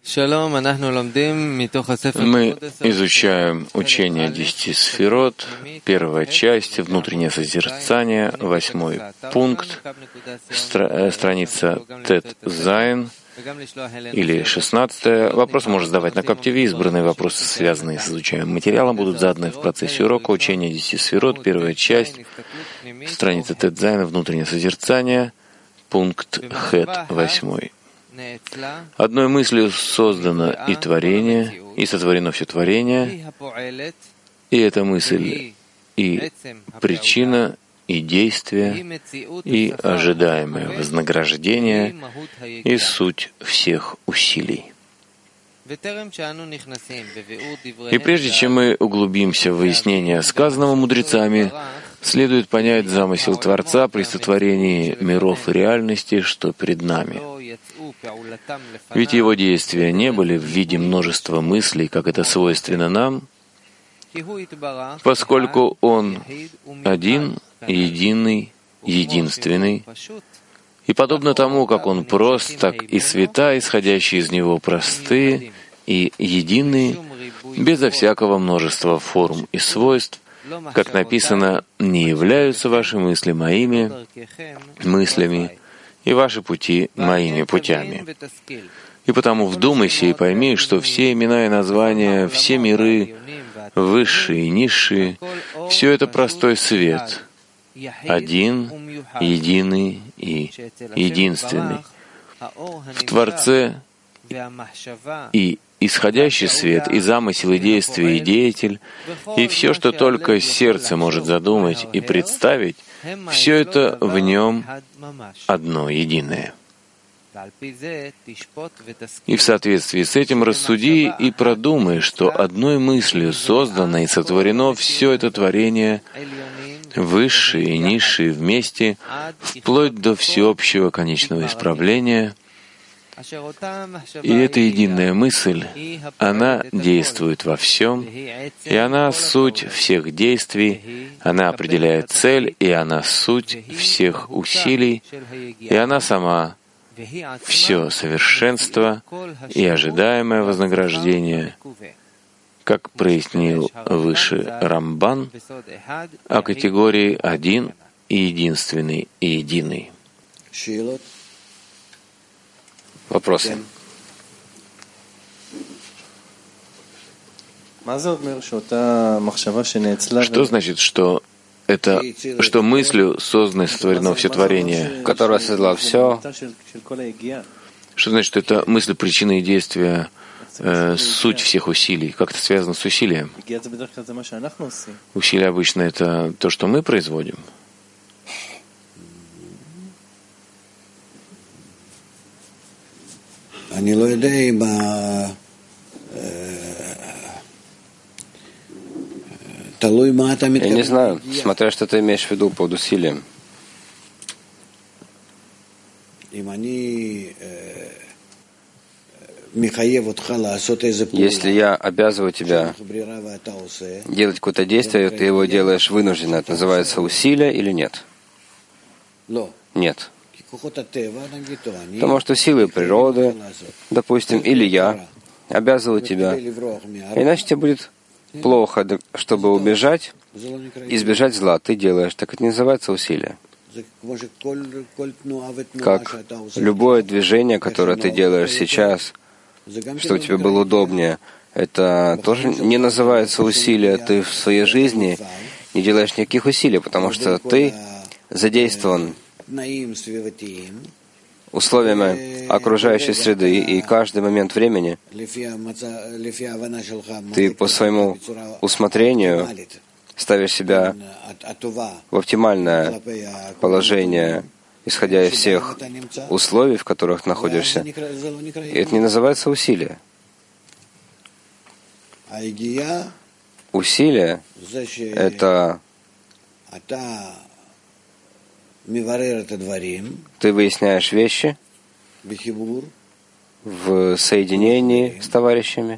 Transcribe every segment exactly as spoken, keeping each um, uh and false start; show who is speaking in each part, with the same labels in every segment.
Speaker 1: Мы изучаем учение десяти сферот, первая часть, внутреннее созерцание, восьмой пункт, стра- страница Тет Зайн, или шестнадцатая. Вопрос можно задавать на Каптиве. Избранные вопросы, связанные с изучаемым материалом, будут заданы в процессе урока учения десяти сферот, первая часть, страница Тет Зайн, внутреннее созерцание, пункт Хет, восьмой. Одной мыслью создано и творение, и сотворено все творение, и эта мысль и причина, и действие, и ожидаемое вознаграждение, и суть всех усилий. И прежде чем мы углубимся в выяснение сказанного мудрецами, следует понять замысел Творца при сотворении миров и реальности, что перед нами. Ведь его действия не были в виде множества мыслей, как это свойственно нам, поскольку Он один, единый, единственный, и подобно тому, как Он прост, так и света, исходящие из Него, простые и единые, безо всякого множества форм и свойств, как написано, «Не являются ваши мысли моими мыслями, и ваши пути моими путями». И потому вдумайся и пойми, что все имена и названия, все миры, высшие и низшие, все это простой свет, один, единый и единственный. В Творце и исходящий свет, и замысел, и действие, и деятель, и все, что только сердце может задумать и представить, все это в нем одно, единое. И в соответствии с этим рассуди и продумай, что одной мыслью создано и сотворено все это творение, высшие и низшие вместе, вплоть до всеобщего конечного исправления. И эта единая мысль, она действует во всем, и она суть всех действий, она определяет цель, и она суть всех усилий, и она сама все совершенство и ожидаемое вознаграждение, как прояснил выше Рамбан, о категории один и единственный и единый. Вопросы? Что значит, что это, что мыслью создано и сотворено все творение, которое создало все? Что значит, что это мысль, причина и действия, э, суть всех усилий? Как это связано с усилием? Усилия обычно это то, что мы производим. Я не знаю, смотря что ты имеешь в виду под усилием. Если я обязываю тебя делать какое-то действие, ты его делаешь вынужденно, это называется усилие или нет? Нет. Потому что силы природы, допустим, или я обязываю тебя, иначе тебе будет плохо, чтобы убежать, избежать зла. Ты делаешь, так это не называется усилие. Как любое движение, которое ты делаешь сейчас, чтобы тебе было удобнее, это тоже не называется усилие. Ты в своей жизни не делаешь никаких усилий, потому что ты задействован условиями окружающей среды, и каждый момент времени ты по своему усмотрению ставишь себя в оптимальное положение, исходя из всех условий, в которых находишься. И это не называется усилие. Усилие — это ты выясняешь вещи в соединении с товарищами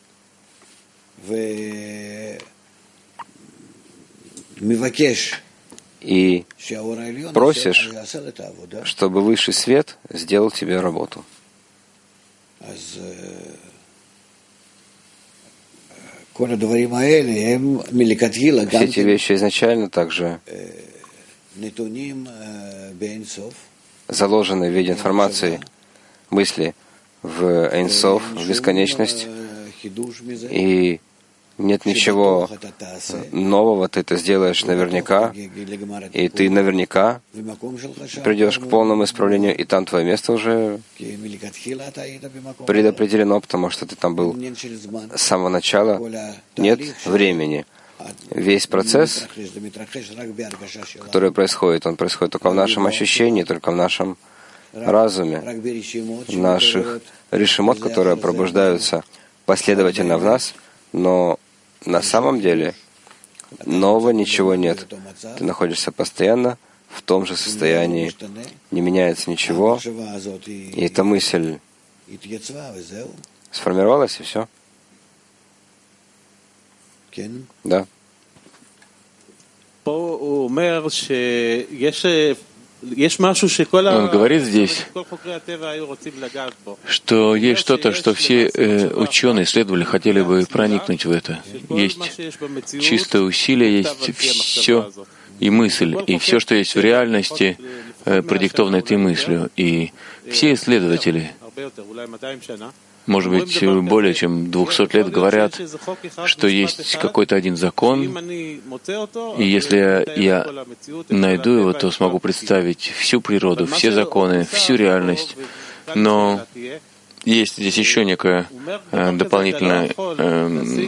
Speaker 1: и просишь, чтобы высший свет сделал тебе работу.
Speaker 2: Все эти вещи изначально также заложены в виде информации, мысли в Эйн Соф, в бесконечность, и нет ничего нового, ты это сделаешь наверняка, и ты наверняка придешь к полному исправлению, и там твое место уже предопределено, потому что ты там был с самого начала. Нет времени. Весь процесс, который происходит, он происходит только в нашем ощущении, только в нашем разуме, наших решимот, которые пробуждаются последовательно в нас, но на самом деле нового ничего нет. Ты находишься постоянно в том же состоянии, не меняется ничего, и эта мысль сформировалась, и все. Да.
Speaker 1: Он говорит здесь, что есть что-то, что все э, ученые, исследователи хотели бы проникнуть в это. Есть чистое усилие, есть все и мысль, и все, что есть в реальности, э, продиктовано этой мыслью. И все исследователи, может быть, более чем двухсот лет говорят, что есть какой-то один закон, и если я, я найду его, то смогу представить всю природу, все законы, всю реальность. Но есть здесь еще некое э, дополнительное э,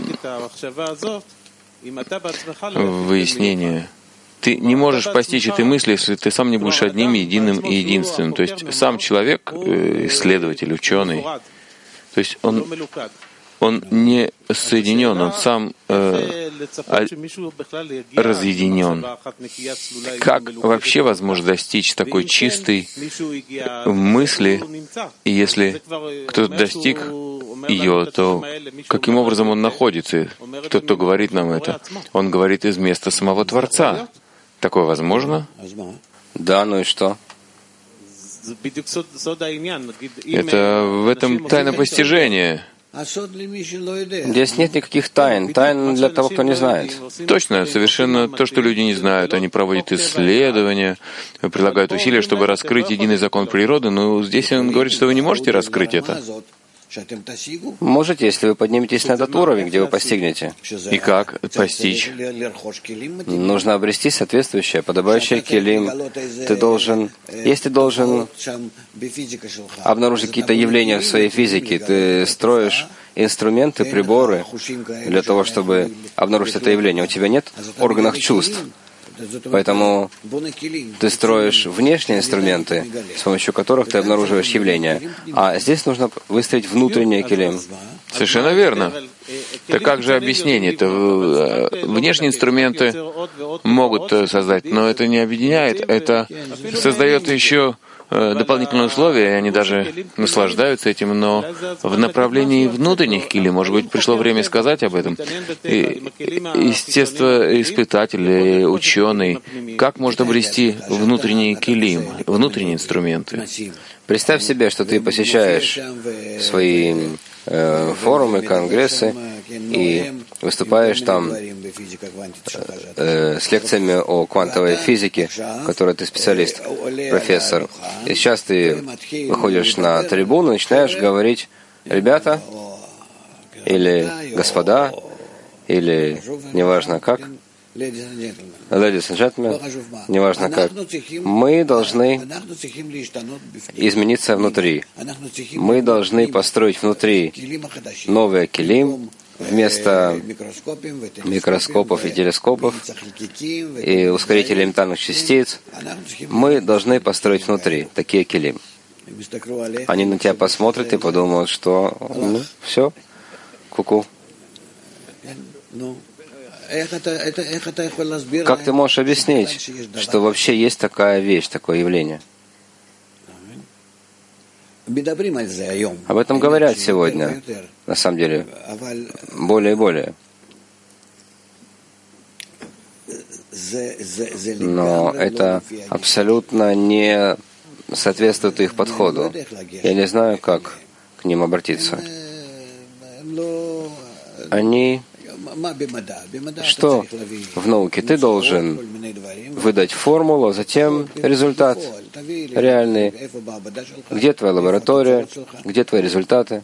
Speaker 1: выяснение. Ты не можешь постичь этой мысли, если ты сам не будешь одним, единым и единственным. То есть сам человек, э, исследователь, ученый, то есть он, он не соединен, он сам э, разъединен. Как вообще возможно достичь такой чистой мысли, и если кто-то достиг ее, то каким образом он находится? Тот, кто говорит нам это, он говорит из места самого Творца. Такое возможно?
Speaker 2: Да, ну и что?
Speaker 1: Это в этом тайна постижения.
Speaker 2: Здесь нет никаких тайн. Тайн для того, кто не знает.
Speaker 1: Точно, совершенно то, что люди не знают. Они проводят исследования, прилагают усилия, чтобы раскрыть единый закон природы, но здесь он говорит, что вы не можете раскрыть это.
Speaker 2: Можете, если вы подниметесь на этот уровень, где вы постигнете.
Speaker 1: И как постичь?
Speaker 2: Нужно обрести соответствующее, подобающее келим. Ты должен, если ты должен обнаружить какие-то явления в своей физике, ты строишь инструменты, приборы для того, чтобы обнаружить это явление. У тебя нет органов чувств. Поэтому ты строишь внешние инструменты, с помощью которых ты обнаруживаешь явления. А здесь нужно выстроить внутреннее келим.
Speaker 1: Совершенно верно. Так как же объяснение? Это внешние инструменты могут создать, но это не объединяет, это создает еще дополнительные условия, и они даже наслаждаются этим, но в направлении внутренних килим, может быть, пришло время сказать об этом. И естествоиспытатель, ученый, как может обрести внутренние килим, внутренние инструменты?
Speaker 2: Представь себе, что ты посещаешь свои э, форумы, конгрессы и выступаешь там э, с лекциями о квантовой физике, в которой ты специалист, профессор. И сейчас ты выходишь на трибуну и начинаешь говорить: ребята, или господа, или неважно как, ladies and gentlemen, неважно как, мы должны измениться внутри. Мы должны построить внутри новые килим вместо микроскопов и телескопов и ускорителей элементарных частиц. Мы должны построить внутри такие килим. Они на тебя посмотрят и подумают, что ну, все, ку-ку. Как ты можешь объяснить, что вообще есть такая вещь, такое явление? Об этом говорят сегодня, на самом деле, более и более. Но это абсолютно не соответствует их подходу. Я не знаю, как к ним обратиться. Они... Что в науке? Ты должен выдать формулу, а затем результат реальный. Где твоя лаборатория? Где твои результаты?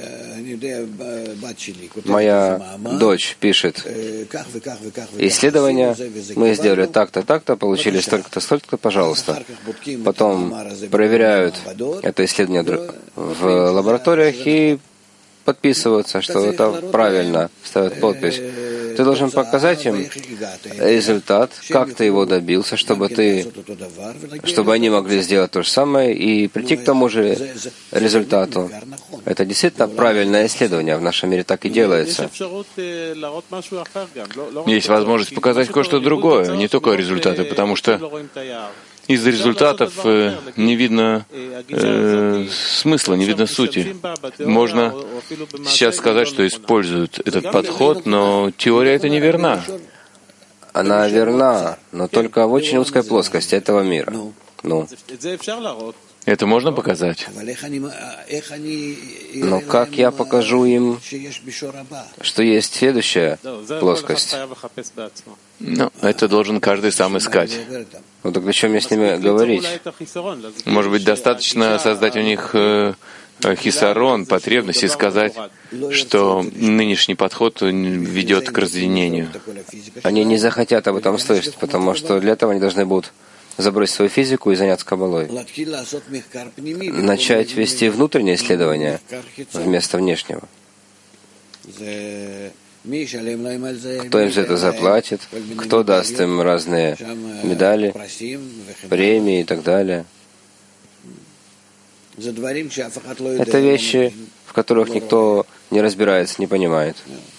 Speaker 2: Моя дочь пишет исследования. Мы сделали так-то, так-то, получили столько-то, столько-то, пожалуйста. Потом проверяют это исследование в лабораториях и подписываются, что это правильно, ставят подпись. Ты должен показать им результат, как ты его добился, чтобы ты, чтобы они могли сделать то же самое и прийти к тому же результату. Это действительно правильное исследование. В нашем мире так и делается.
Speaker 1: Есть возможность показать кое-что другое, не только результаты, потому что из результатов э, не видно э, смысла, не видно сути. Можно сейчас сказать, что используют этот подход, но теория эта неверна.
Speaker 2: Она верна, но только в очень узкой плоскости этого мира. Ну.
Speaker 1: Это можно показать?
Speaker 2: Но как я покажу им, что есть следующая плоскость?
Speaker 1: Ну, это должен каждый сам искать.
Speaker 2: Ну так о чем мне с ними говорить?
Speaker 1: Может быть, достаточно создать у них э, хисарон, потребность, и сказать, что нынешний подход ведет к разъединению.
Speaker 2: Они не захотят об этом слышать, потому что для этого они должны будут забросить свою физику и заняться кабалой. Начать вести внутреннее исследование вместо внешнего. Кто им за это заплатит, кто даст им разные медали, премии и так далее. Это вещи, в которых никто не разбирается, не понимает.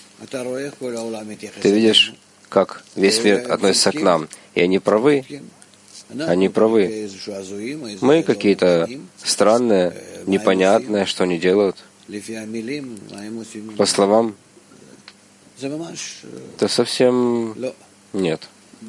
Speaker 2: Ты видишь, как весь мир относится к нам, и они правы. Они правы. Мы какие-то странные, непонятные, что они делают. По словам, это совсем нет.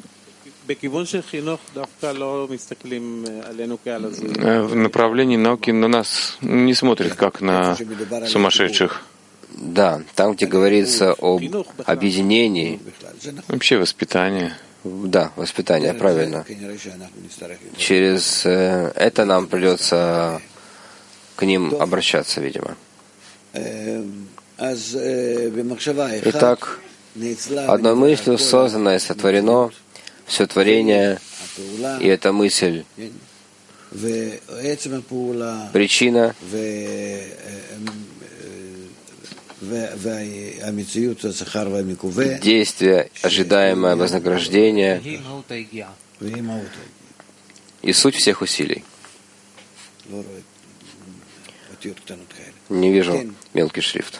Speaker 1: В направлении науки на нас не смотрят, как на сумасшедших.
Speaker 2: Да, там, где говорится об объединении.
Speaker 1: Вообще воспитание.
Speaker 2: Да, воспитание, правильно. Через э, это нам придется к ним обращаться, видимо. Итак, одной мыслью создано и сотворено все творение, и эта мысль причина, действие, ожидаемое вознаграждение и суть всех усилий. Не вижу мелкий шрифт.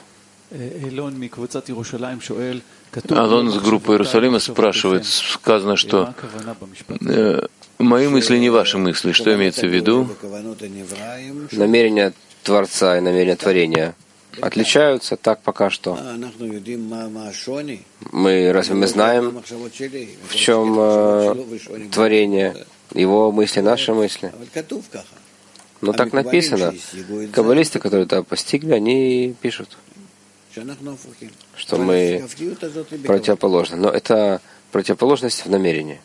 Speaker 1: Алон с группы Иерусалима спрашивает, сказано, что э, мои мысли не ваши мысли. Что имеется в виду?
Speaker 2: Намерения Творца и намерения творения отличаются так пока что. Мы разве мы знаем, в чем э, творение, его мысли, наши мысли? Но так написано. Каббалисты, которые это постигли, они пишут, что мы противоположны. Но это противоположность в намерении.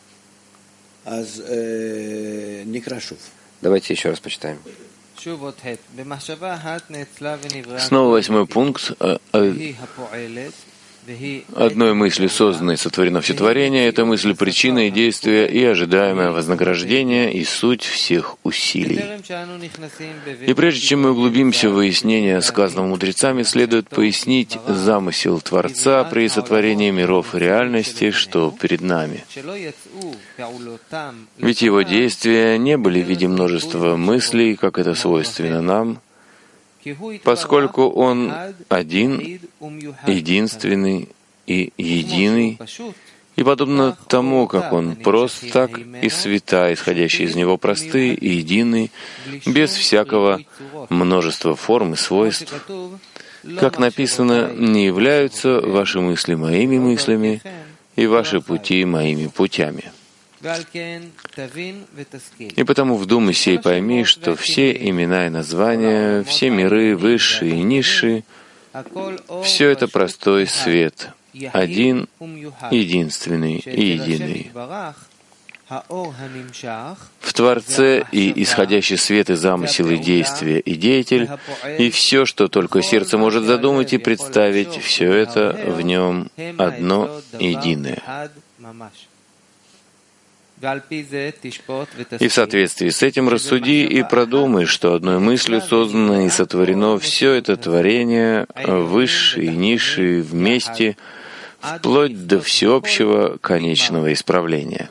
Speaker 2: Давайте еще раз почитаем.
Speaker 1: Снова восьмой пункт. Одной мыслью создано и сотворено все творение. Это мысль причины и действия, и ожидаемое вознаграждение, и суть всех усилий. И прежде чем мы углубимся в выяснение сказанного мудрецами, следует пояснить замысел Творца при сотворении миров и реальности, что перед нами. Ведь его действия не были в виде множества мыслей, как это свойственно нам, поскольку Он один, единственный и единый, и подобно тому, как Он прост, так и света, исходящие из Него, простые и едины, без всякого множества форм и свойств. Как написано, не являются ваши мысли моими мыслями, и ваши пути моими путями. И потому вдумайся и пойми, что все имена и названия, все миры, высшие и низшие, все это простой свет, один, единственный и единый. В Творце и исходящий свет и замысел и действие и деятель, и все, что только сердце может задумать и представить, все это в нем одно единое. И в соответствии с этим рассуди и продумай, что одной мыслью создано и сотворено все это творение, высшие и низшие вместе, вплоть до всеобщего конечного исправления.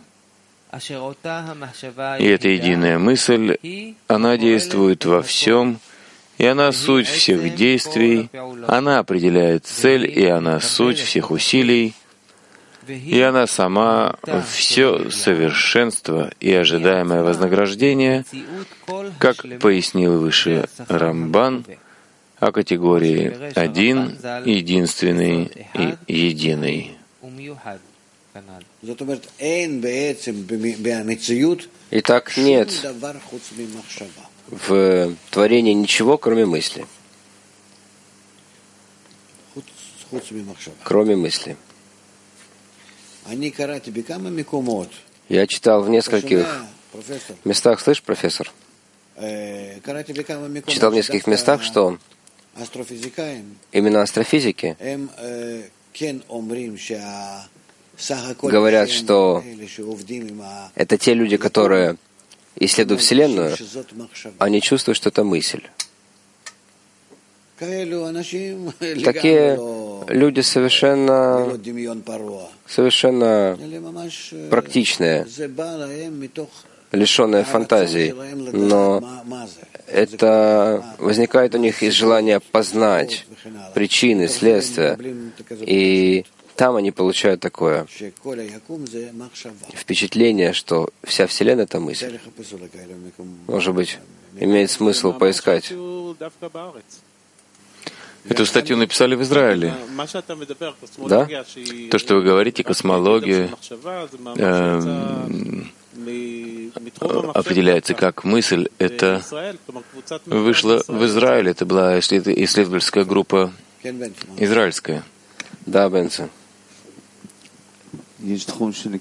Speaker 1: И эта единая мысль, она действует во всем, и она суть всех действий, она определяет цель, и она суть всех усилий, и она сама все совершенство и ожидаемое вознаграждение, как пояснил выше Рамбан, о категории один, единственный и единый.
Speaker 2: Итак, нет в творении ничего, кроме мысли. Кроме мысли. Я читал в нескольких местах, слышь, профессор? Читал в нескольких местах, что именно астрофизики говорят, что это те люди, которые исследуют Вселенную, они чувствуют, что это мысль. Такие люди совершенно, совершенно практичные, лишенные фантазии, но это возникает у них из желания познать причины, следствия, и там они получают такое впечатление, что вся Вселенная — это мысль. Может быть, имеет смысл поискать.
Speaker 1: Эту статью написали в Израиле.
Speaker 2: Да?
Speaker 1: То, что вы говорите, космология э, определяется как мысль, это вышло в Израиле. Это была исследовательская группа израильская.
Speaker 2: Да, Бенсон.
Speaker 1: Есть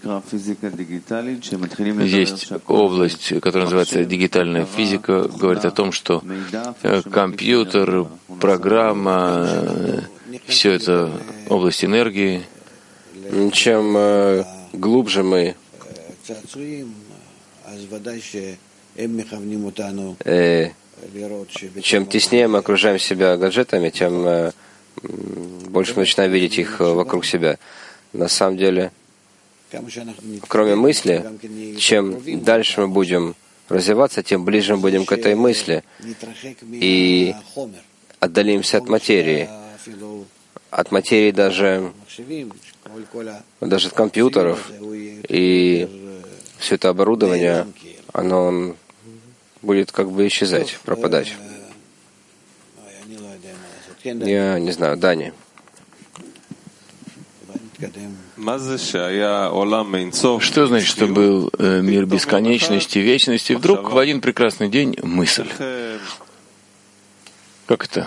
Speaker 1: область, которая называется дигитальная физика, говорит о том, что компьютер, программа, все это область энергии.
Speaker 2: Чем э, глубже мы, э, чем теснее мы окружаем себя гаджетами, тем э, больше мы начинаем видеть их вокруг себя. На самом деле, кроме мысли, чем дальше мы будем развиваться, тем ближе мы будем к этой мысли и отдалимся от материи. От материи даже, даже от компьютеров. И все это оборудование, оно будет как бы исчезать, пропадать. Я не знаю, Дани.
Speaker 1: Что значит, что был э, мир бесконечности, вечности, вдруг в один прекрасный день мысль? Как это?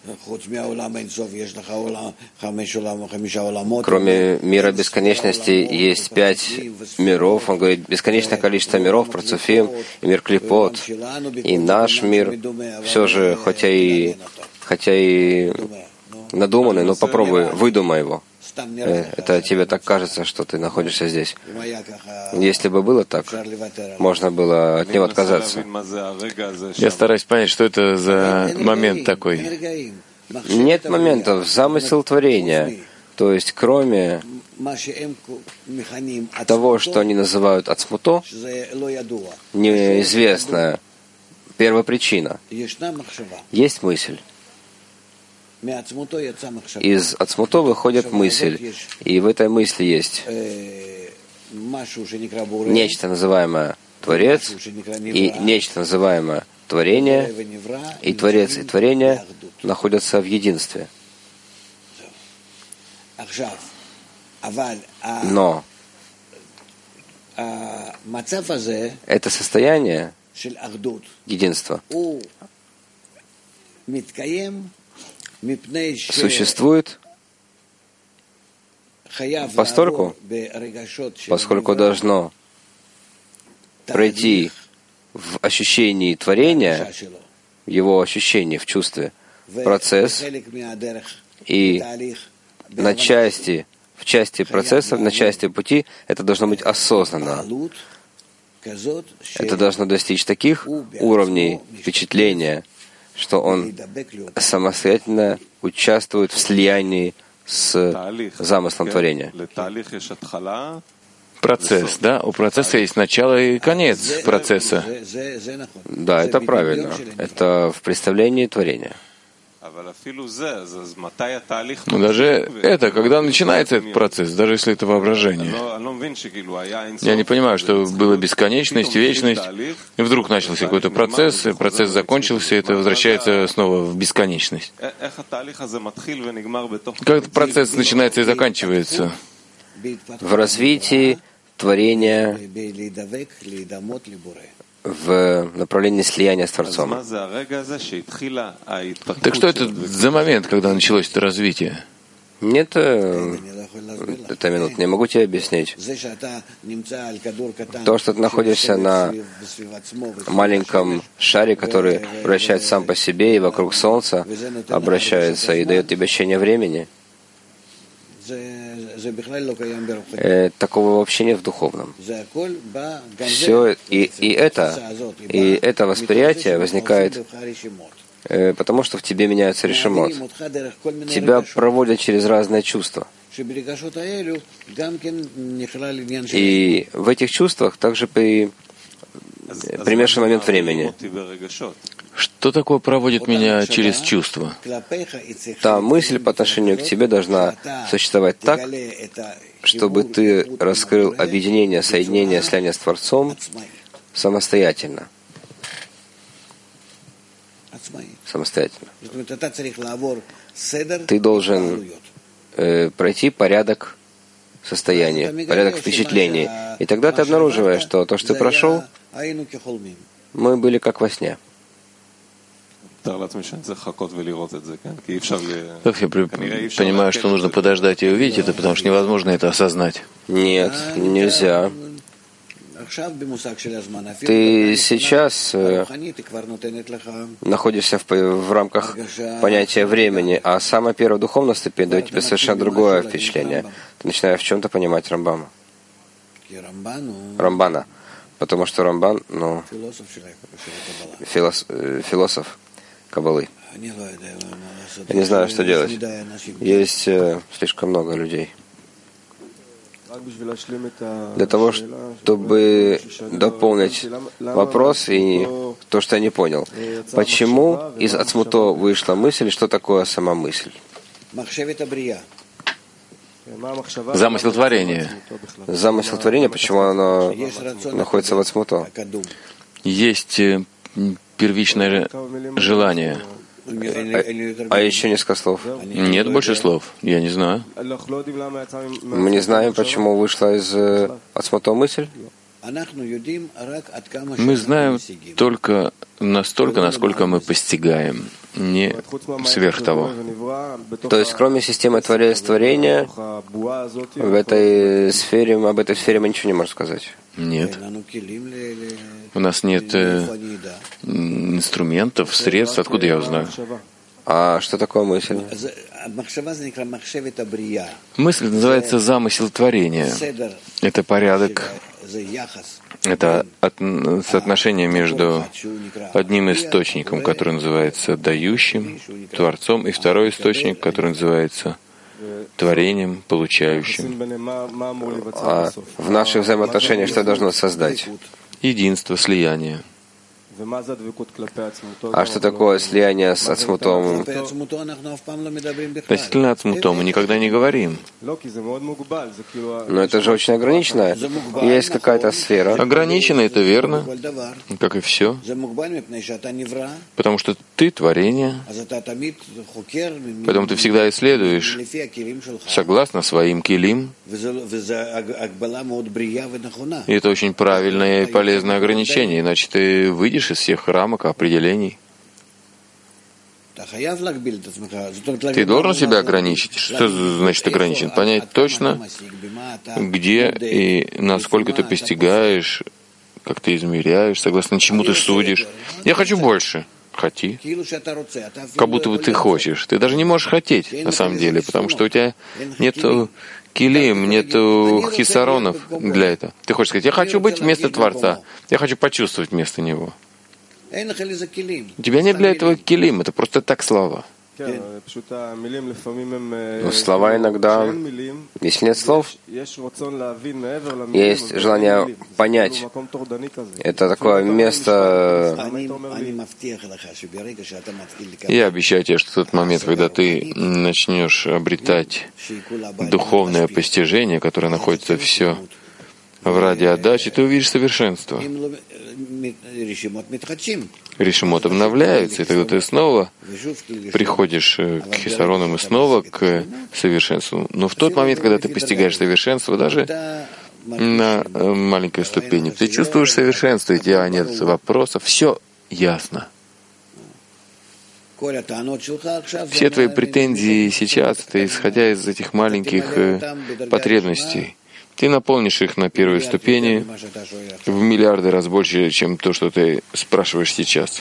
Speaker 2: Кроме мира бесконечности есть пять миров. Он говорит, бесконечное количество миров, Парцуфим, и мир Клипот, и наш мир. Все же, хотя и, хотя и надуманный, но попробуй, выдумай его. Это тебе так кажется, что ты находишься здесь. Если бы было так, можно было от него отказаться.
Speaker 1: Я стараюсь понять, что это за момент такой.
Speaker 2: Нет моментов, замысел творения. То есть, кроме того, что они называют ацмуто, неизвестная первопричина. Есть мысль. Из ацмуто выходит мысль, и в этой мысли есть нечто, называемое Творец, и нечто, называемое Творение, и Творец и Творение находятся в единстве. Но Это состояние единства существует постольку, поскольку должно пройти в ощущении творения, в его ощущении, в чувстве, процесс, и на части, в части процесса, на части пути это должно быть осознанно. Это должно достичь таких уровней впечатления, что он самостоятельно участвует в слиянии с замыслом творения.
Speaker 1: Процесс, да? У процесса есть начало и конец процесса.
Speaker 2: Да, это правильно. Это в представлении творения.
Speaker 1: Но даже это, когда начинается этот процесс, даже если это воображение. Я не понимаю, что была бесконечность, вечность, и вдруг начался какой-то процесс, и процесс закончился, и это возвращается снова в бесконечность. Как этот процесс начинается и заканчивается?
Speaker 2: В развитии творения в направлении слияния с Творцом.
Speaker 1: Так что это за момент, когда началось это развитие?
Speaker 2: Нет, это минут не могу тебе объяснить. То, что ты находишься на маленьком шаре, который вращается сам по себе и вокруг Солнца обращается и дает тебе ощущение времени, Э, такого вообще нет в духовном. Все и, и это, и это восприятие возникает, э, потому что в тебе меняется решимот. Тебя проводят через разные чувства. И в этих чувствах также при, примешан момент времени.
Speaker 1: Что такое проводит меня через чувства?
Speaker 2: Та мысль по отношению к тебе должна существовать так, чтобы ты раскрыл объединение, соединение, слияние с Творцом самостоятельно. Самостоятельно. Ты должен э, пройти порядок состояния, порядок впечатлений. И тогда ты обнаруживаешь, что то, что ты прошел, мы были как во сне.
Speaker 1: Так я понимаю, что нужно подождать и увидеть это, потому что невозможно это осознать.
Speaker 2: Нет, нельзя. Ты сейчас э, находишься в, в рамках понятия времени, а самая первая духовная ступень дает тебе совершенно другое впечатление. Ты начинаешь в чем-то понимать Рамбама. Рамбана. Потому что Рамбан, ну, филос, э, философ Каббалы. Я не знаю, что делать. Есть э, слишком много людей. Для того, чтобы дополнить вопрос и то, что я не понял. Почему из Ацмуто вышла мысль, что такое сама мысль?
Speaker 1: Замысел творения.
Speaker 2: Замысел творения, почему оно находится в Ацмуто?
Speaker 1: Есть первичное желание.
Speaker 2: А, а еще несколько слов.
Speaker 1: Нет больше слов. Я не знаю.
Speaker 2: Мы не знаем, почему вышла из э, Ацмуто мысль.
Speaker 1: Мы знаем только настолько, насколько мы постигаем, не сверх того.
Speaker 2: То есть, кроме системы творения, в этой сфере, об этой сфере мы ничего не можем сказать.
Speaker 1: Нет. У нас нет э, инструментов, средств. Откуда я узнаю?
Speaker 2: А что такое мысль?
Speaker 1: Мысль называется замысел творения. Это порядок, это от, соотношение между одним источником, который называется дающим, Творцом, и второй источник, который называется творением, получающим.
Speaker 2: А в наших взаимоотношениях что должно создать?
Speaker 1: Единство, слияние.
Speaker 2: А что такое слияние с ацмутом?
Speaker 1: Относительно ацмутом мы никогда не говорим.
Speaker 2: Но это же очень ограничено. Есть какая-то сфера.
Speaker 1: Ограничено, это верно, как и все. Потому что ты творение, поэтому ты всегда исследуешь согласно своим килим. И это очень правильное и полезное ограничение, иначе ты выйдешь из всех рамок определений. Ты должен себя ограничить. Что значит ограничен? Понять точно, где и насколько ты постигаешь, как ты измеряешь, согласно чему ты судишь. Я хочу больше. Хоти. Как будто бы ты хочешь. Ты даже не можешь хотеть, на самом деле, потому что у тебя нету килим, нету хисаронов для этого. Ты хочешь сказать, я хочу быть вместо Творца, я хочу почувствовать вместо Него. У тебя нет для этого килим, это просто так слова.
Speaker 2: Но слова иногда, если нет слов, есть желание понять. Это такое место.
Speaker 1: Я обещаю тебе, что в тот момент, когда ты начнешь обретать духовное постижение, которое находится все в ради отдачи, ты увидишь совершенство. Ришимот обновляются, и тогда ты снова приходишь к хисаронам и снова к совершенству. Но в тот момент, когда ты постигаешь совершенство, даже на маленькой ступени, ты чувствуешь совершенство, и у тебя нет вопросов, все ясно. Все твои претензии сейчас, это исходя из этих маленьких потребностей. Ты наполнишь их на первой ступени в миллиарды раз больше, чем то, что ты спрашиваешь сейчас.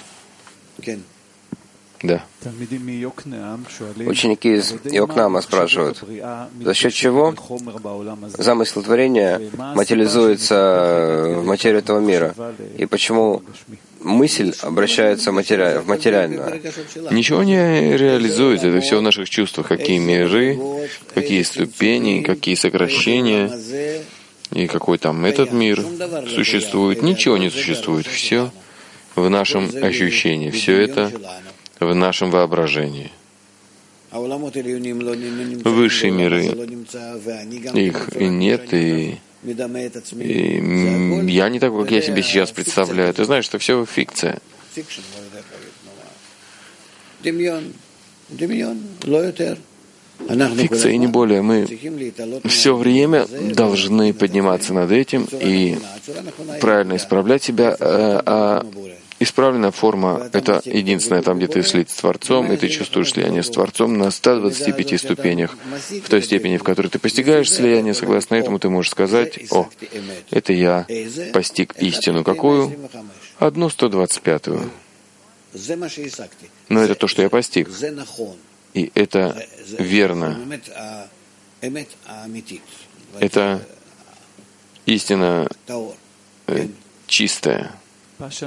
Speaker 1: Да.
Speaker 2: Ученики из Йокнама спрашивают, за счет чего замысел творения материализуется в материю этого мира, и почему мысль обращается в материальное.
Speaker 1: Ничего не реализуется, это все в наших чувствах. Какие миры, какие ступени, какие сокращения, и какой там этот мир существует. Ничего не существует. Все в нашем ощущении, все это в нашем воображении. Высшие миры, их и нет, и И я не так, как я себе сейчас представляю. Ты знаешь, что все фикция. Фикция и не более. Мы все время должны подниматься над этим и правильно исправлять себя. А исправленная форма — это единственное, там, где ты слит с Творцом, и ты чувствуешь слияние с Творцом на ста двадцати пяти ступенях. В той степени, в которой ты постигаешь слияние, согласно этому ты можешь сказать: «О, это я постиг истину». Какую? Одну сто двадцать пятую. Но это то, что я постиг. И это верно. Это истина чистая. Паша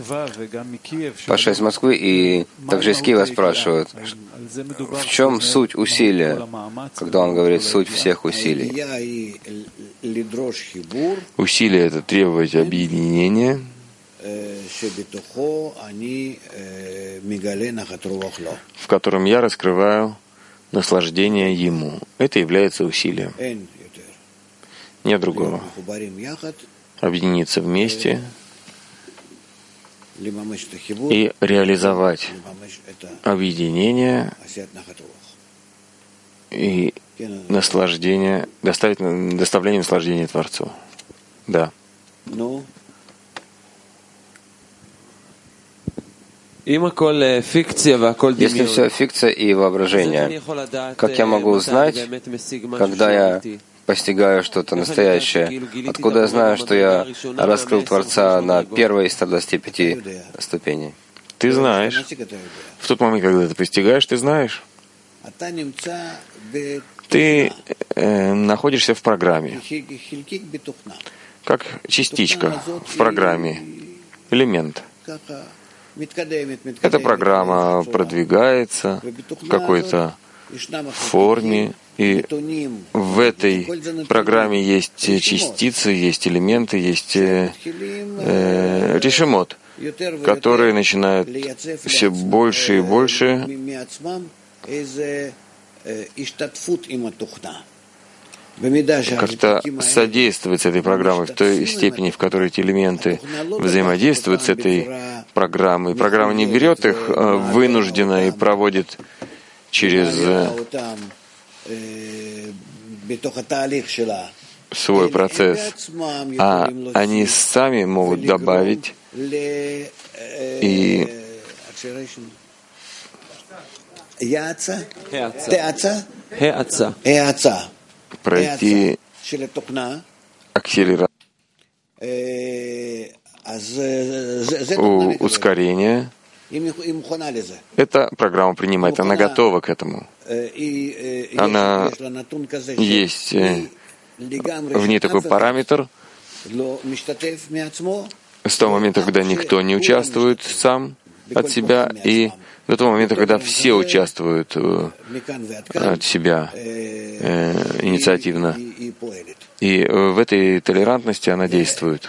Speaker 2: из Москвы и также из Киева спрашивают, в чем суть усилия, когда он говорит «суть всех усилий».
Speaker 1: Усилие — это требовать объединения, в котором я раскрываю наслаждение Ему. Это является усилием. Нет другого. Объединиться вместе и реализовать объединение и наслаждение, доставить, доставление наслаждения Творцу. Да.
Speaker 2: Если все фикция и воображение, как я могу узнать, когда я постигаю что-то настоящее? Откуда я знаю, что я раскрыл Творца на первой из ста двадцати пяти ступеней?
Speaker 1: Ты знаешь. В тот момент, когда ты постигаешь, ты знаешь. Ты э, находишься в программе, как частичка в программе, элемент. Эта программа продвигается в какой-то форме, и в этой программе есть частицы, есть элементы, есть э, решимот. которые начинают все больше и больше как-то содействовать этой программе в той степени, в которой эти элементы взаимодействуют с этой программой. Программа не берет их вынужденно и проводит через свой процесс, а они сами могут добавить и пройти акселерацию, ускорение. Эта программа принимает, она готова к этому. Она есть, в ней такой параметр, с того момента, когда никто не участвует сам от себя, и до того момента, когда все участвуют от себя э, инициативно. И в этой толерантности она действует.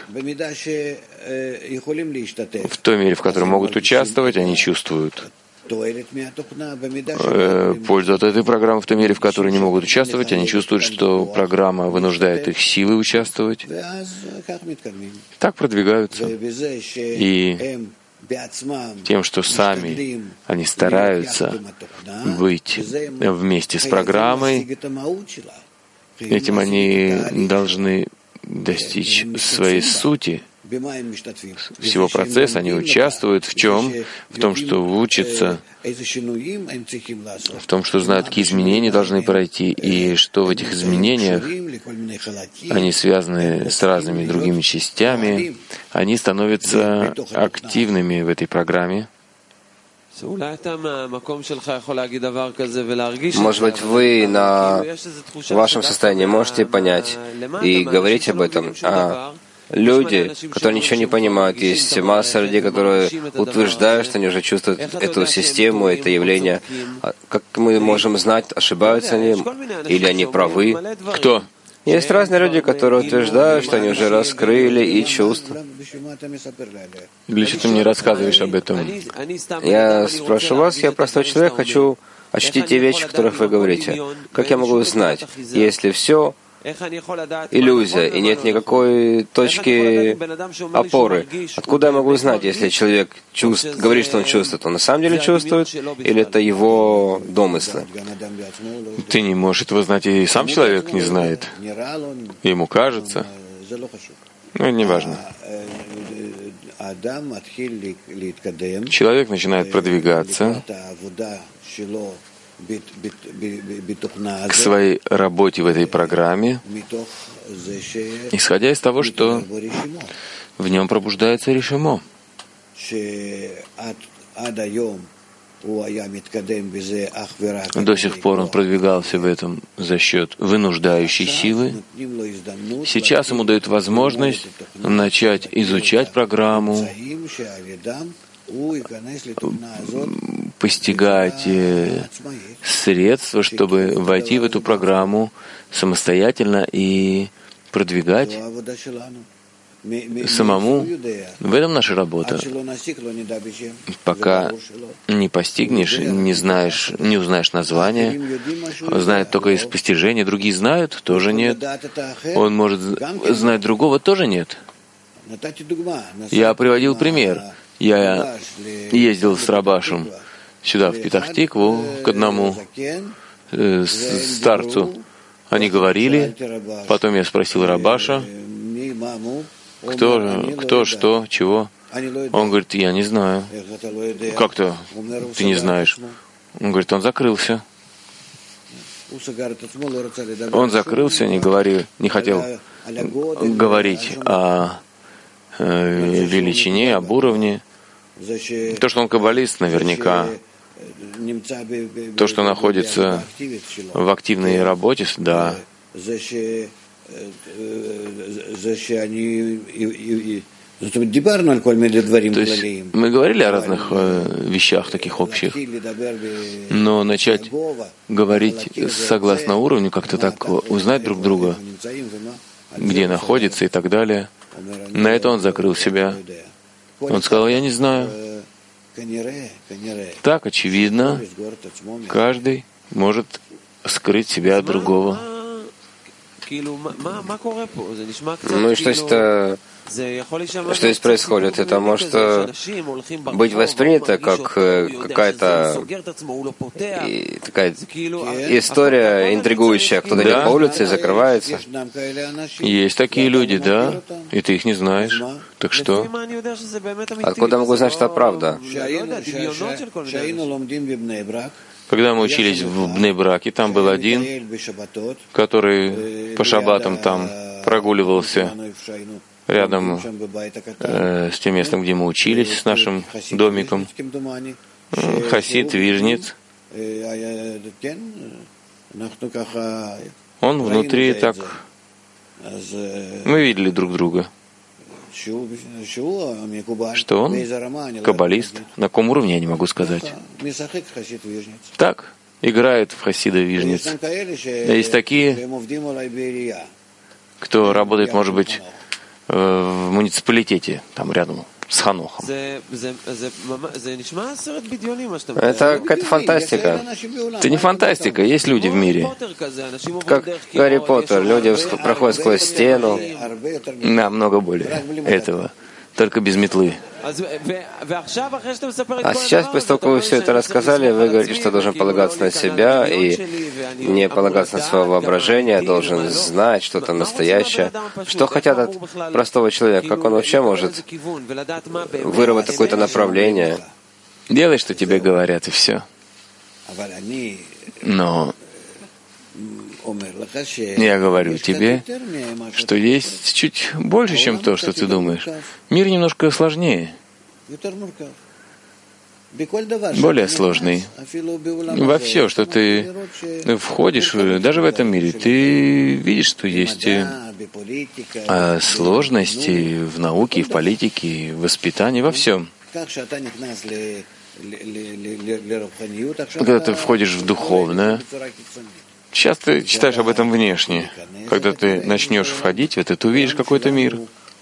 Speaker 1: В той мере, в которой могут участвовать, они чувствуют э, пользу от этой программы. В той мере, в которой не могут участвовать, они чувствуют, что программа вынуждает их силой участвовать. Так продвигаются. И тем, что сами они стараются быть вместе с программой, этим они должны достичь своей сути, всего процесса. Они участвуют в чем? В том, что учатся, в том, что знают, какие изменения должны пройти, и что в этих изменениях они связаны с разными другими частями, они становятся активными в этой программе.
Speaker 2: Может быть, вы на вашем состоянии можете понять и говорить об этом. А люди, которые ничего не понимают, есть масса людей, которые утверждают, что они уже чувствуют эту систему, это явление. Как мы можем знать, ошибаются они или они правы?
Speaker 1: Кто?
Speaker 2: Есть разные люди, которые утверждают, что они уже раскрыли и чувства.
Speaker 1: Для чего ты мне рассказываешь об этом?
Speaker 2: Я спрашиваю вас, я простой человек, хочу ощутить те вещи, о которых вы говорите. Как я могу узнать, если все иллюзия и нет никакой точки опоры? Откуда я могу узнать, если человек чувств, говорит, что он чувствует, он на самом деле чувствует, или это его домыслы?
Speaker 1: Ты не можешь этого знать, и сам человек не знает. Ему кажется. Ну, не важно. Человек начинает продвигаться к своей работе в этой программе, исходя из того, что в нем пробуждается решимо. До сих пор он продвигался в этом за счет вынуждающей силы. Сейчас ему дают возможность начать изучать программу, постигать средства, чтобы войти в эту программу самостоятельно и продвигать самому. В этом наша работа. Пока не постигнешь, не знаешь, не узнаешь название, знает только из постижения, другие знают, тоже нет. Он может знать другого, тоже нет. Я приводил пример. Я ездил с Рабашем сюда, в Петах-Тикву, к одному э, старцу. Они говорили, потом я спросил Рабаша, кто, кто, что, чего. Он говорит, я не знаю. Как-то ты не знаешь? Он говорит, он закрылся. Он закрылся, не говорил, не хотел говорить о э, величине, об уровне. То, что он каббалист, наверняка. То, что находится в активной работе, да. То есть мы говорили о разных э, вещах таких общих, но начать говорить согласно уровню, как-то так узнать друг друга, где находится и так далее, на это он закрыл себя. Он сказал, я не знаю. Так, очевидно, каждый может скрыть себя от другого.
Speaker 2: Ну и что это, что здесь происходит? Это может быть воспринято как какая-то такая история интригующая. Кто-то идет по улице и закрывается.
Speaker 1: Есть такие люди, да, и ты их не знаешь. Так что?
Speaker 2: Откуда я могу знать, что это правда?
Speaker 1: Когда мы учились в Бней-Браке, там был один, который по шаббатам там прогуливался рядом э, с тем местом, где мы учились, с нашим домиком. Хасид, вижнец. Он внутри так... Мы видели друг друга. Что он каббалист. На каком уровне, я не могу сказать. Так, играет в хасида вижнец. Есть такие, кто работает, может быть, в муниципалитете, там рядом с Ханохом.
Speaker 2: Это какая-то фантастика.
Speaker 1: Это не фантастика, есть люди в мире.
Speaker 2: Как Гарри Поттер, люди проходят сквозь стену.
Speaker 1: Намного более этого, только без метлы.
Speaker 2: А сейчас, после того, как вы все это рассказали, вы говорите, что должен полагаться на себя и не полагаться на свое воображение, должен знать что-то настоящее. Что хотят от простого человека? Как он вообще может выработать какое-то направление?
Speaker 1: Делай, что тебе говорят, и все. Но я говорю тебе, что есть чуть больше, чем то, что ты думаешь. Мир немножко сложнее, более сложный. Во все, что ты входишь, даже в этом мире, ты видишь, что есть сложности в науке, в политике, в воспитании, во всем. Когда ты входишь в духовное, сейчас ты читаешь об этом внешне. Когда ты начнешь входить в это, ты увидишь какой-то мир.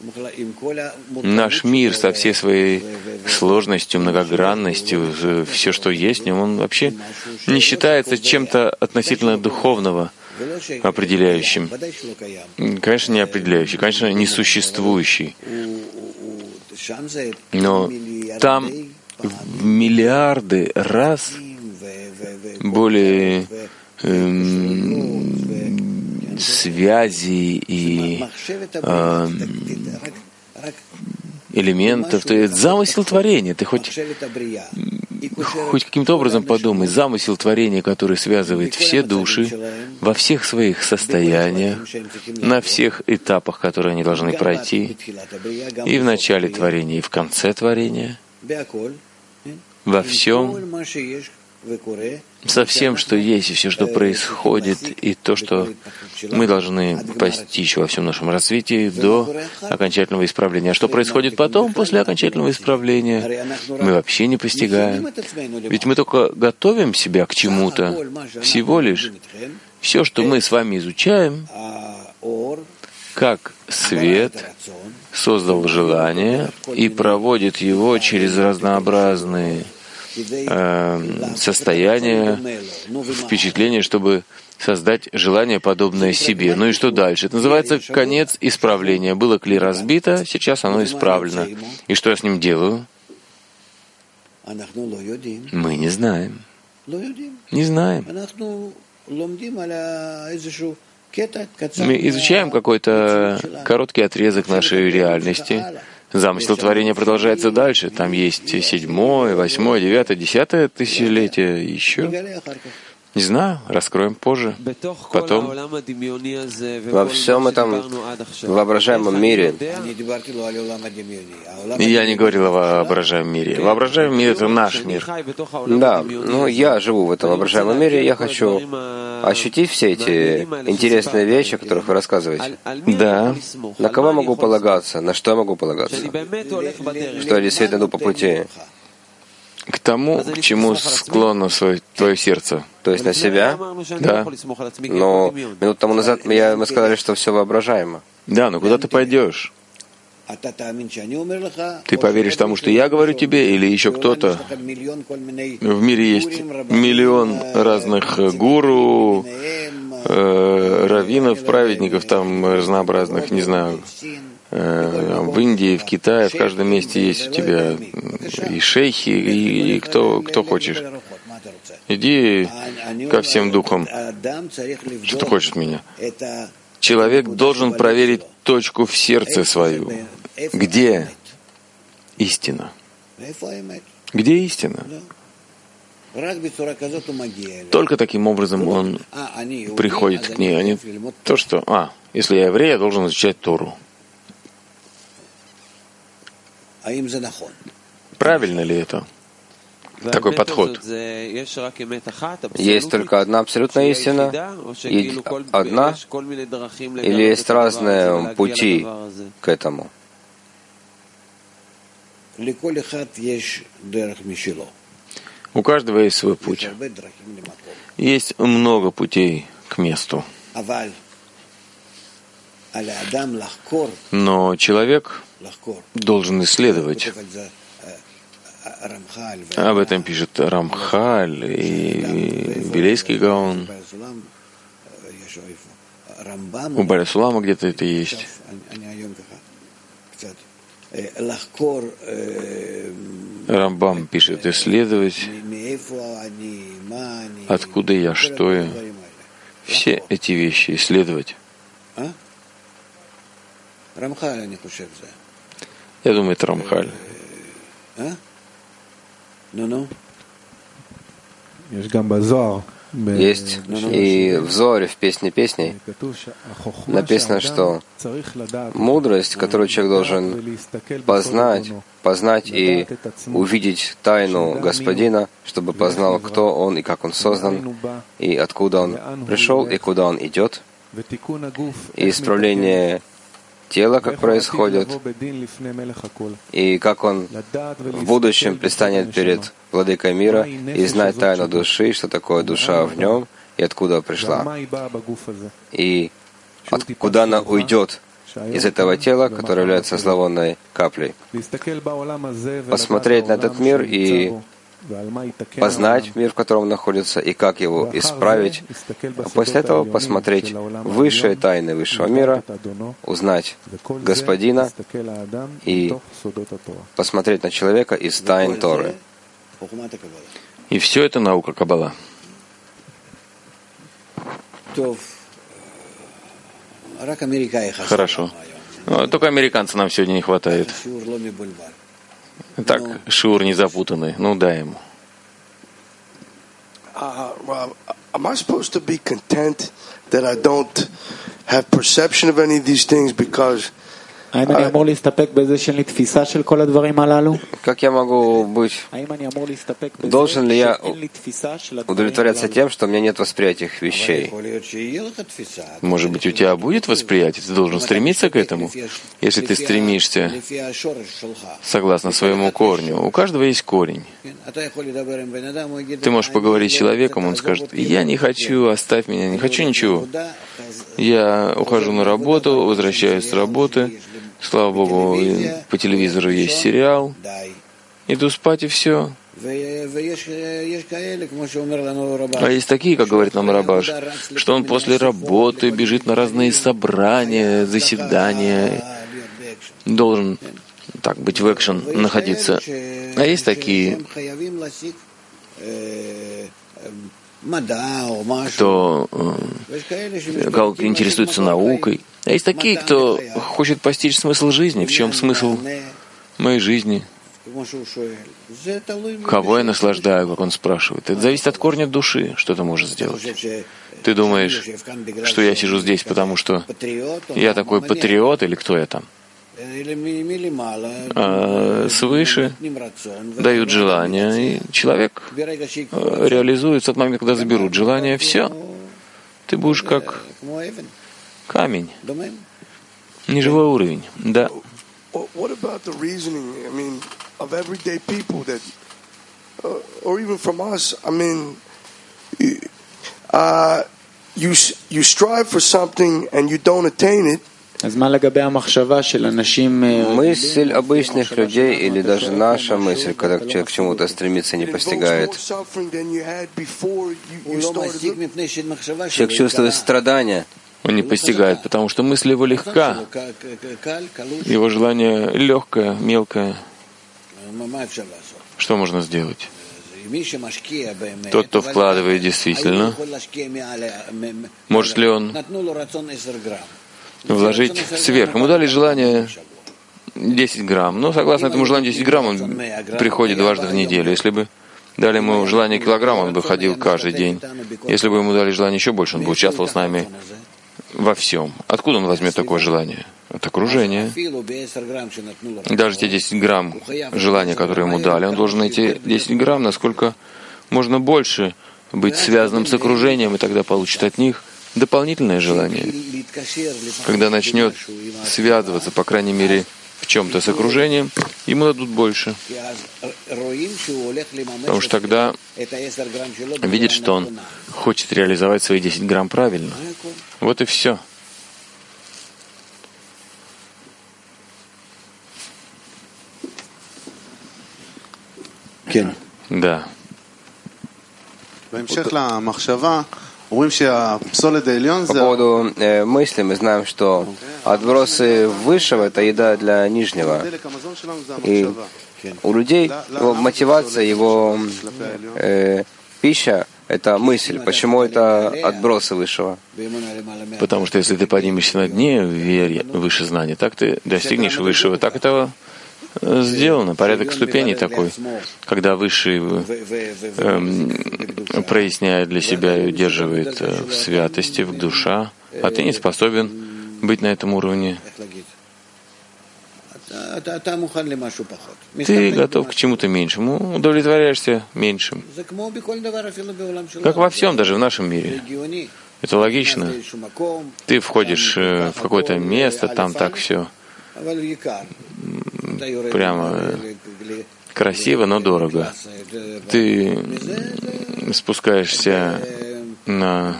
Speaker 1: Наш мир со всей своей сложностью, многогранностью, все, что есть в нем, он вообще не считается чем-то относительно духовного определяющим. Конечно, не определяющий, конечно, не существующий. Но там в миллиарды раз более эм, связей и э, элементов. То есть замысел творения. Ты хоть, хоть каким-то образом подумай. Замысел творения, который связывает все души во всех своих состояниях, на всех этапах, которые они должны пройти, и в начале творения, и в конце творения, во всем, со всем, что есть, и все, что происходит, и то, что мы должны постичь во всем нашем развитии до окончательного исправления. А что происходит потом, после окончательного исправления, мы вообще не постигаем. Ведь мы только готовим себя к чему-то. Всего лишь все, что мы с вами изучаем, как свет создал желание и проводит его через разнообразные состояние, впечатление, чтобы создать желание, подобное себе. Ну и что дальше? Это называется конец исправления. Было кли разбито, сейчас оно исправлено. И что я с ним делаю? Мы не знаем. Не знаем. Мы изучаем какой-то короткий отрезок нашей реальности. Замысел творения продолжается дальше. Там есть седьмое, восьмое, девятое, десятое тысячелетие еще. Не знаю, раскроем позже. Потом.
Speaker 2: Во всем этом воображаемом мире.
Speaker 1: Я не говорил о воображаемом мире. Воображаемый мир — это наш мир.
Speaker 2: Да, но я живу в этом воображаемом мире, и я хочу ощутить все эти интересные вещи, о которых вы рассказываете.
Speaker 1: Да.
Speaker 2: На кого могу полагаться? На что я могу полагаться? Что я действительно иду по пути?
Speaker 1: К тому, к чему склонно свое, твое сердце.
Speaker 2: То есть на себя?
Speaker 1: Да.
Speaker 2: Но минуту тому назад я, мы сказали, что все воображаемо.
Speaker 1: Да, но куда ты пойдешь? Ты поверишь тому, что я говорю тебе, или еще кто-то? В мире есть миллион разных гуру, э, раввинов, праведников, там разнообразных, не знаю, э, в Индии, в Китае, в каждом месте есть у тебя и шейхи, и, и кто, кто хочешь. Иди ко всем духам. Что ты хочешь от меня? Человек должен проверить точку в сердце свою. Где истина? Где истина? Только таким образом он приходит к ней, а не то, что, а, если я еврей, я должен изучать Тору. Правильно ли это? Такой подход.
Speaker 2: Есть только одна абсолютная истина, и одна, или есть разные пути к этому?
Speaker 1: У каждого есть свой путь. Есть много путей к месту. Но человек должен исследовать. Об этом пишет Рамхаль и Билейский Гаон. У Баля Сулама где-то это есть. Рамбам пишет исследовать, откуда я, что я. Все эти вещи исследовать. Я думаю, это Рамхаль.
Speaker 2: Есть и в Зоре, в песне песней, написано, что мудрость, которую человек должен познать, познать и увидеть тайну Господина, чтобы познал, кто Он и как Он создан, и откуда Он пришел, и куда Он идет, и исправление тела, как происходит, и как он в будущем предстанет перед владыкой мира и знать тайну души, что такое душа в нем и откуда пришла, и откуда она уйдет из этого тела, которое является зловонной каплей. Посмотреть на этот мир и познать мир, в котором он находится, и как его исправить, а после этого посмотреть высшие тайны высшего мира, узнать Господина и посмотреть на человека из тайн Торы.
Speaker 1: И все это наука Каббала. Хорошо. Но только американца нам сегодня не хватает. Так, шиур не запутанный. Ну, дай ему.
Speaker 3: Uh, well, am I supposed to be content that I don't have perception of any of these things because
Speaker 4: האם אני אמור להסתפק באיזה שהיא תפיסה של כל הדברים הללו?
Speaker 2: Как я могу быть?
Speaker 4: האם אני אמור להסתפק בזה
Speaker 2: Должен ли я
Speaker 4: שאין לי תפיסה של הדברים
Speaker 2: удовлетворяться
Speaker 4: הללו?
Speaker 2: тем, что у меня нет восприятия их вещей?
Speaker 1: Может быть, у тебя будет восприятие, ты должен стремиться к этому. Если ты стремишься согласно своему корню, у каждого есть корень. Ты можешь поговорить с человеком, он скажет: я не хочу, оставь меня, не хочу ничего. Я ухожу на работу, возвращаюсь с работы, слава Богу, по телевизору есть сериал, иду спать и все. А есть такие, как говорит нам Рабаш, что он после работы бежит на разные собрания, заседания, должен так быть в экшен находиться. А есть такие, кто э, интересуется наукой. А есть такие, кто хочет постичь смысл жизни. В чем смысл моей жизни? Кого я наслаждаю, как он спрашивает. Это зависит от корня души, что ты можешь сделать. Ты думаешь, что я сижу здесь, потому что я такой патриот, или кто я там? А свыше дают желание, и человек реализуется от момента, когда заберут желание, все. Ты будешь как камень, неживой уровень. Да.
Speaker 3: What about the reasoning, I mean, of everyday people that, uh, or even from us, I mean, uh, you you strive for something and you don't attain it,
Speaker 2: Мысль обычных людей или даже наша мысль, когда человек к чему-то стремится, не постигает. Человек чувствует страдания.
Speaker 1: Он не постигает, потому что мысль его легка, его желание легкое, мелкое. Что можно сделать? Тот, кто вкладывает действительно, может ли он вложить сверх? Ему дали желание десять грамм, но согласно этому желанию десять грамм он приходит дважды в неделю. Если бы дали ему желание килограмм, он бы ходил каждый день. Если бы ему дали желание еще больше, он бы участвовал с нами во всем. Откуда он возьмет такое желание? От окружения. Даже те десять грамм желания, которые ему дали, он должен найти десять грамм, насколько можно больше быть связанным с окружением, и тогда получит от них дополнительное желание. Когда начнет связываться, по крайней мере, в чем-то с окружением, ему дадут больше. Потому что тогда видит, что он хочет реализовать свои десять грамм правильно. Вот и все. Да.
Speaker 2: По поводу э, мысли мы знаем, что отбросы высшего — это еда для нижнего. И у людей его мотивация, его э, пища — это мысль. Почему это отбросы высшего?
Speaker 1: Потому что если ты поднимешься на дне в вере, выше знания, так ты достигнешь высшего. Так это сделано, порядок ступеней такой, когда Высший э, проясняет для себя и удерживает в святости, в душа, а ты не способен быть на этом уровне. Ты готов к чему-то меньшему, удовлетворяешься меньшим. Как во всем, даже в нашем мире. Это логично. Ты входишь в какое-то место, там так все прямо красиво, но дорого. Ты спускаешься на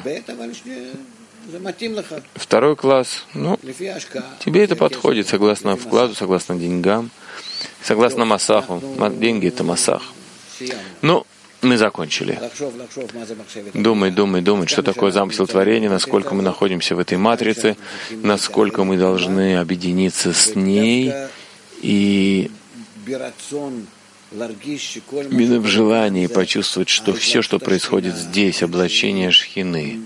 Speaker 1: второй класс, ну, тебе это подходит согласно вкладу, согласно деньгам, согласно масаху. Деньги — это масах. Ну, мы закончили. Думать, думать, думать, что такое замысел творения, насколько мы находимся в этой матрице, насколько мы должны объединиться с ней, и именно в желании почувствовать, что все, что происходит здесь, облачение шхины,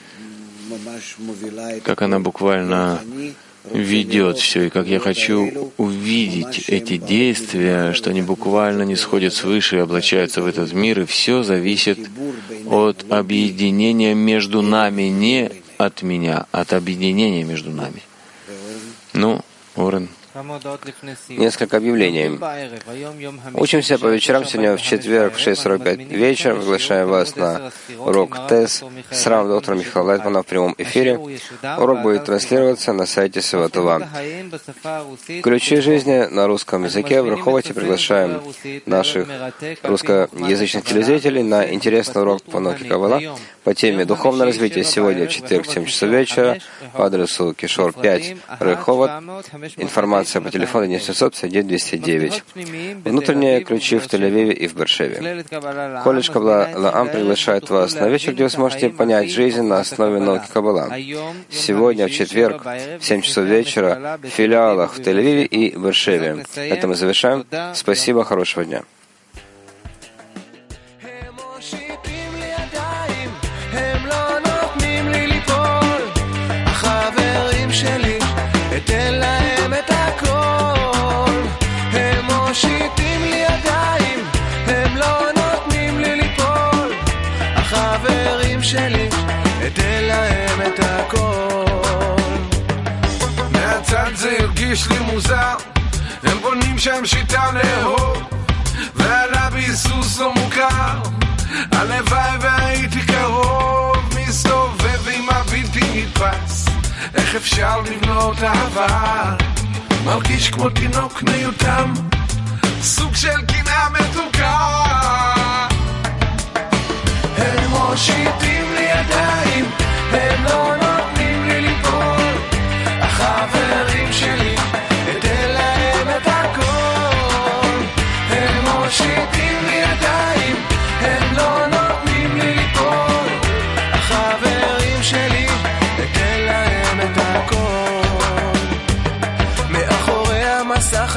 Speaker 1: как она буквально ведет все, и как я хочу увидеть эти действия, что они буквально не сходят свыше и облачаются в этот мир, и все зависит от объединения между нами, не от меня, от объединения между нами. Ну, Орен.
Speaker 2: Несколько объявлений. Учимся по вечерам сегодня в четверг в шесть сорок пять вечера. Приглашаем вас на урок ТЭС с равным доктором Михаилом Лайтманом в прямом эфире. Урок будет транслироваться на сайте Севатова. Ключи жизни на русском языке. В Раховате приглашаем наших русскоязычных телезрителей на интересный урок по науке Каббала по теме «Духовное развитие» сегодня в четверг в семь часов вечера по адресу Кишор пять, Раховат. Информация по телефону девять семь ноль пять девять двести девять. Внутренние ключи в Тель-Авиве и в Бершеве. Колледж Каббала Лаам приглашает вас на вечер, где вы сможете понять жизнь на основе науки Каббала. Сегодня, в четверг, в семь часов вечера, в филиалах в Тель-Авиве и Бершеве. Это мы завершаем. Спасибо, хорошего дня.
Speaker 5: שלי, אתן להם את הכל. מהצד זה הרגיש לי מוזר, הם בונים שם שיטה לאהוב, ועלה ביסוס לא מוכר, הלוואי והייתי קרוב, מסתובב עם הבלתי נתפס, איך אפשר לבנות אהבה, מרגיש כמו תינוק מיותם, סוג של קנאה מתוקה. הם מושיטים לי ידיים, הם לא נותנים לי ליפול, החבר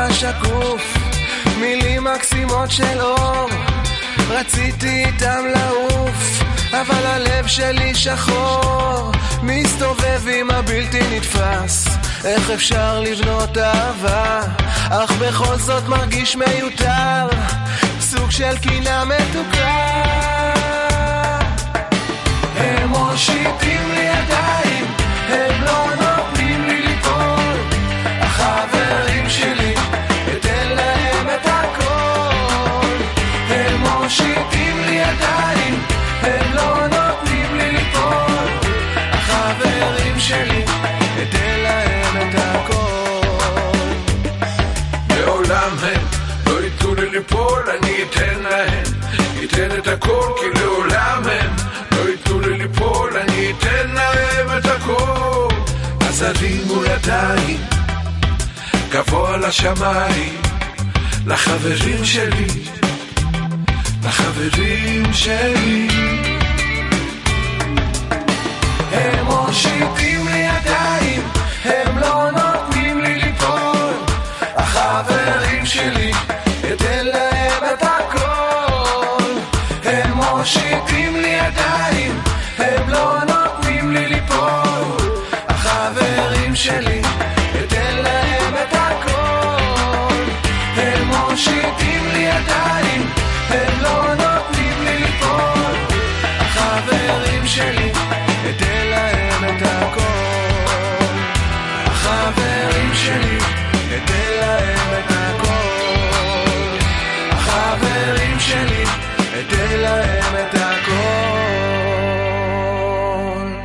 Speaker 5: השקוף, מילים מקסימות של אור, רציתי איתם לעוף, אבל הלב שלי שחור, מסתובב עם הבלתי נתפס. איך אפשר לבנות אהבה, אך בכל זאת מרגיש מיותר, סוג של קינה מתוקה. הם מושיטים לי ידיים, הם לא נותנים לי ליפול, החברים שלי אתן להם את הכל. הם מושיטים לי ידיים, הם לא נותנים לי ליפול, החברים שלי אתן להם את הכל. לעולם הם לא ייתנו לי ליפול, אני אתן להם, אתן את הכל, כי לעולם הם לא ייתנו לי ליפול, אני אתן להם את הכל. אז הרימו ידיים גבוה לשמיים, לחברים שלי, לחברים שלי. הם מושיטים לי ידיים, הם לא נותנים לי ליפול, החברים שלי אתן להם את הכל. הם מושיטים לי ידיים, הם לא נותנים לי ליפול, החברים שלי אתן להם את הכל. הם מושיטים